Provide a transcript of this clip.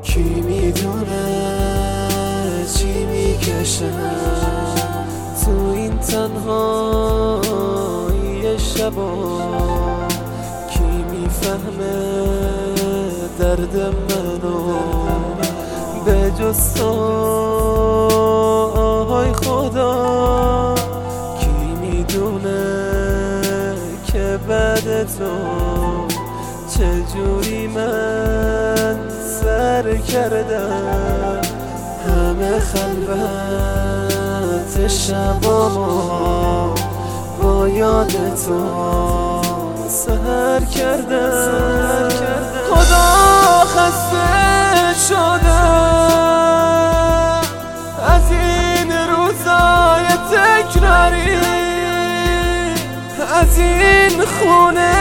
کی میدونه چی میکشه تو این تنهایی شبا، کی میفهمه درد منو به جز تو آهای خدا، کی میدونه که بعد تو چجوری من سر کردم همه خلوت شبامو با یاد تو سحر کردم. خدا خسته شدم از این روزای تکراری، از این خونه